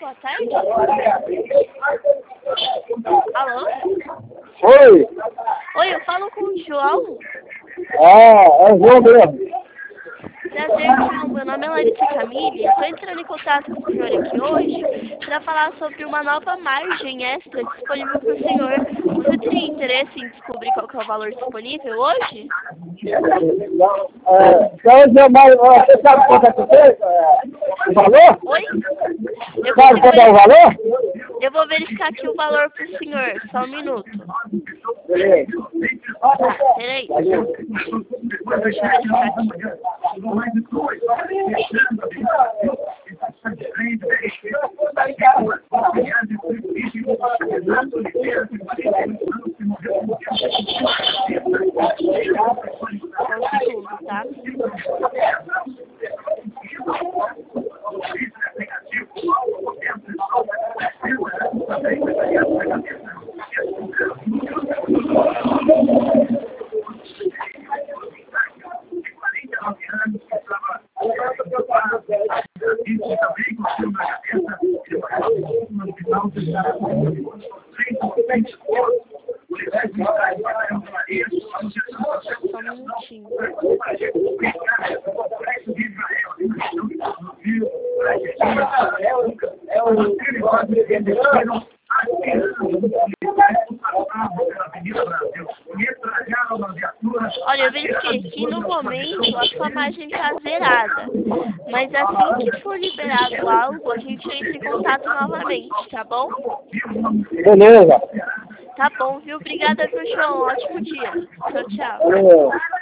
boa tarde. Alô? Oi. Oi, eu falo com o João. É o João mesmo. Prazer, João. Meu nome é Larissa Camille. Estou entrando em contato com o senhor aqui hoje para falar sobre uma nova margem extra disponível para o senhor. Você teria interesse em descobrir qual que é o valor disponível hoje? Você sabe quanto é que você? O valor? Oi? Sabe quanto é o valor? Eu vou verificar aqui o valor para o senhor. Só um minuto. Tá, peraí. Deixa eu verificar aqui. Só um segundo, tá? Só um minutinho. Olha, eu verifiquei aqui no momento a sua margem está zerada. Mas assim que for liberado algo, a gente entra em contato novamente, tá bom? Beleza. Tá bom, viu? Obrigada, viu, João? Ótimo dia. Tchau, tchau. Beleza.